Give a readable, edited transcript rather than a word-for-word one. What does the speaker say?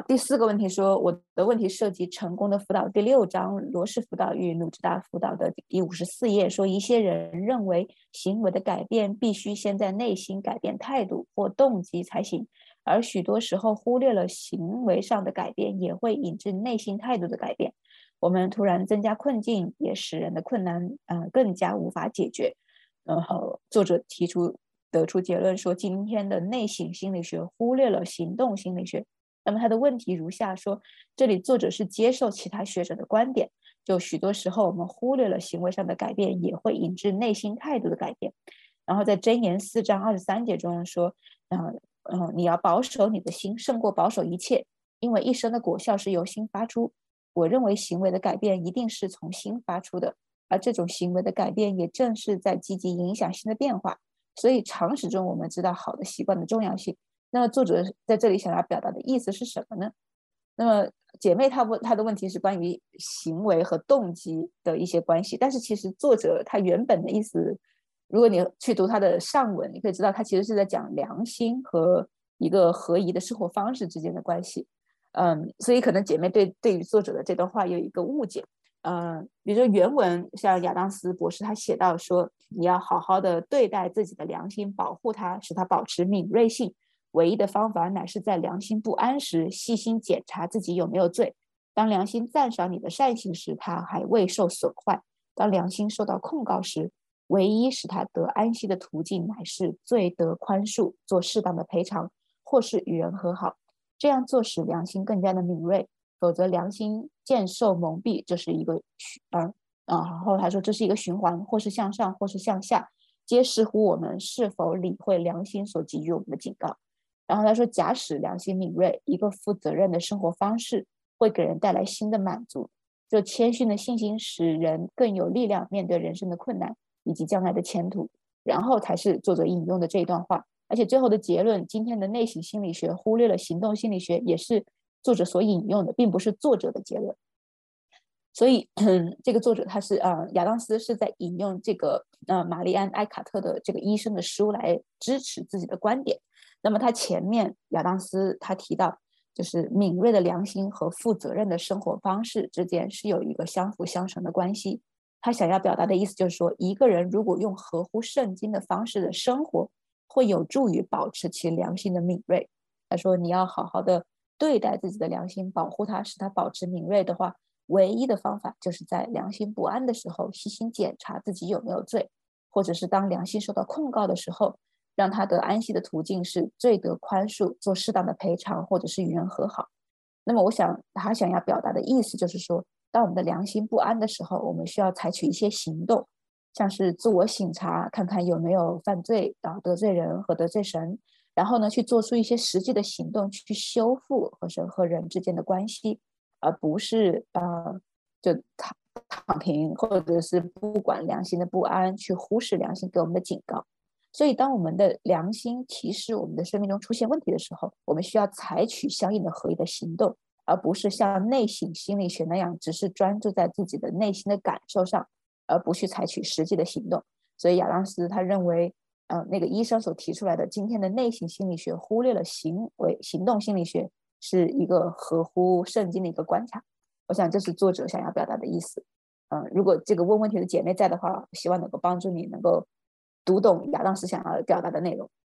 第4个问题说，我的问题涉及成功的辅导第6章罗氏辅导与努治达辅导的第54页，说一些人认为行为的改变必须先在内心改变态度或动机才行，而许多时候忽略了行为上的改变也会引致内心态度的改变。我们突然增加困境，也使人的困难更加无法解决。然后作者得出结论说，今天的内省心理学忽略了行动心理学。那么他的问题如下说，这里作者是接受其他学者的观点，就许多时候我们忽略了行为上的改变也会引致内心态度的改变。然后在箴言4章23节中说，你要保守你的心胜过保守一切，因为一生的果效是由心发出。我认为行为的改变一定是从心发出的，而这种行为的改变也正是在积极影响心的变化。所以常识中我们知道好的习惯的重要性。那么作者在这里想要表达的意思是什么呢？那么姐妹她的问题是关于行为和动机的一些关系，但是其实作者他原本的意思，如果你去读他的上文，你可以知道他其实是在讲良心和一个合宜的生活方式之间的关系。所以可能姐妹对于作者的这段话有一个误解。比如说原文像亚当斯博士他写到说，你要好好的对待自己的良心，保护它，使它保持敏锐性。唯一的方法乃是在良心不安时细心检查自己有没有罪。当良心赞赏你的善行时，它还未受损坏；当良心受到控告时，唯一使他得安息的途径乃是罪得宽恕，做适当的赔偿，或是与人和好。这样做使良心更加的敏锐，否则良心渐受蒙蔽，这是一个然后他说这是一个循环，或是向上，或是向下，皆视乎我们是否理会良心所给予我们的警告。然后他说，假使良心敏锐，一个负责任的生活方式会给人带来新的满足。这谦逊的信心使人更有力量面对人生的困难以及将来的前途。然后才是作者引用的这一段话。而且最后的结论，今天的内省心理学忽略了行动心理学，也是作者所引用的，并不是作者的结论。所以这个作者他是亚当斯是在引用这个玛丽安·埃卡特的这个医生的书来支持自己的观点。那么他前面亚当斯他提到，就是敏锐的良心和负责任的生活方式之间是有一个相辅相成的关系。他想要表达的意思就是说，一个人如果用合乎圣经的方式的生活，会有助于保持其良心的敏锐。他说，你要好好的对待自己的良心，保护它，使它保持敏锐的话，唯一的方法就是在良心不安的时候细心检查自己有没有罪，或者是当良心受到控告的时候，让他得安息的途径是罪得宽恕，做适当的赔偿，或者是与人和好。那么我想他想要表达的意思就是说，当我们的良心不安的时候，我们需要采取一些行动，像是自我省察，看看有没有犯罪得罪人和得罪神，然后呢去做出一些实际的行动去修复和神和人之间的关系，而不是就躺平，或者是不管良心的不安，去忽视良心给我们的警告。所以当我们的良心提示我们的生命中出现问题的时候，我们需要采取相应的合一的行动，而不是像内省心理学那样只是专注在自己的内心的感受上，而不去采取实际的行动。所以亚当斯他认为那个医生所提出来的今天的内省心理学忽略了行动心理学，是一个合乎圣经的一个观察。我想这是作者想要表达的意思。如果这个问问题的姐妹在的话，希望能够帮助你能够读懂亚当斯想要表达的内容。